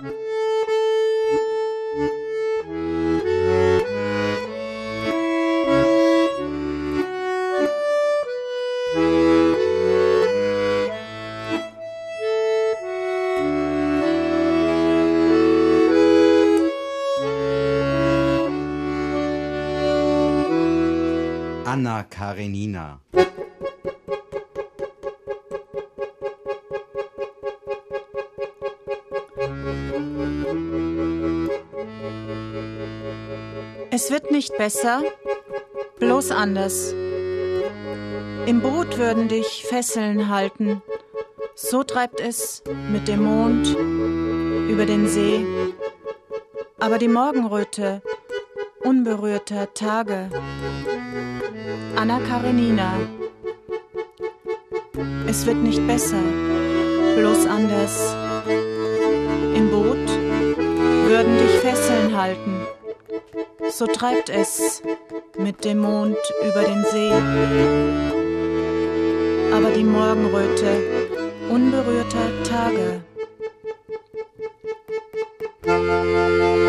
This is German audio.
Anna Karenina. Es wird nicht besser, bloß anders. Im Boot würden dich Fesseln halten, so treibt es mit dem Mond über den See. Aber die Morgenröte unberührter Tage. Anna Karenina. Es wird nicht besser, bloß anders. Im Boot würden dich Fesseln halten, so treibt es mit dem Mond über den See. Aber die Morgenröte unberührter Tage.